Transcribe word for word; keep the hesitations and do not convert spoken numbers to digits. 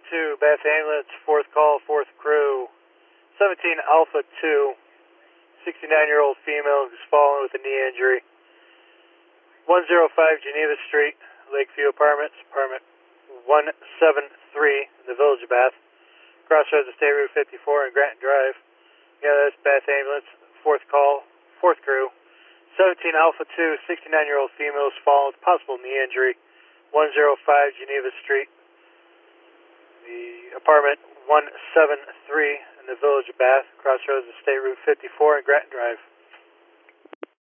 two, Bath Ambulance, fourth call, fourth crew. seventeen Alpha two, sixty-nine-year-old female who's fallen with a knee injury. one oh five Geneva Street, Lakeview Apartments, apartment one seven three in the Village of Bath. Crossroads of State Route fifty-four and Granton Drive. Yeah, that's Bath Ambulance, fourth call, fourth crew. seventeen Alpha two, sixty-nine-year-old female who's fallen with possible knee injury. one oh five Geneva Street, the apartment one seven three in the Village of Bath, crossroads of State Route fifty-four and Granton Drive.